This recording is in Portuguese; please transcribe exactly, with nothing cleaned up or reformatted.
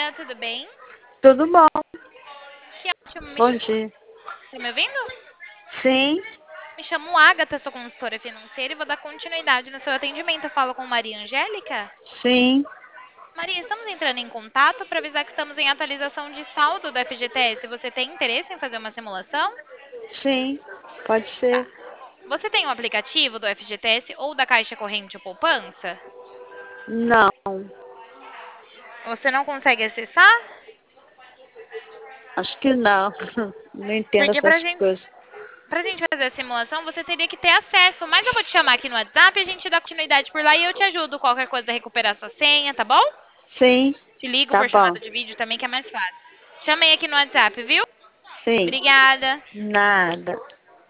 dia, tudo bem? Tudo bom? Que ótimo. Me Bom chamo... dia. Tá me ouvindo? Sim, Me chamo Agatha, sou consultora financeira e vou dar continuidade no seu atendimento. Eu falo com Maria Angélica. sim, Maria, estamos entrando em contato para avisar que estamos em atualização de saldo do F G T S. Você tem interesse em fazer uma simulação? sim, pode Tá. ser. Você tem o aplicativo do F G T S ou da Caixa Corrente ou Poupança? Não, Você não consegue acessar? acho que não. Não entendo Porque pra essas gente, coisas. pra gente fazer a simulação, você teria que ter acesso. Mas eu vou te chamar aqui no WhatsApp, a gente dá continuidade por lá e eu te ajudo. Qualquer coisa, recuperar sua senha, tá bom? Sim, Te ligo tá por bom. chamada de vídeo também, que é mais fácil. Chamei aqui no WhatsApp, viu? Sim, Obrigada. nada.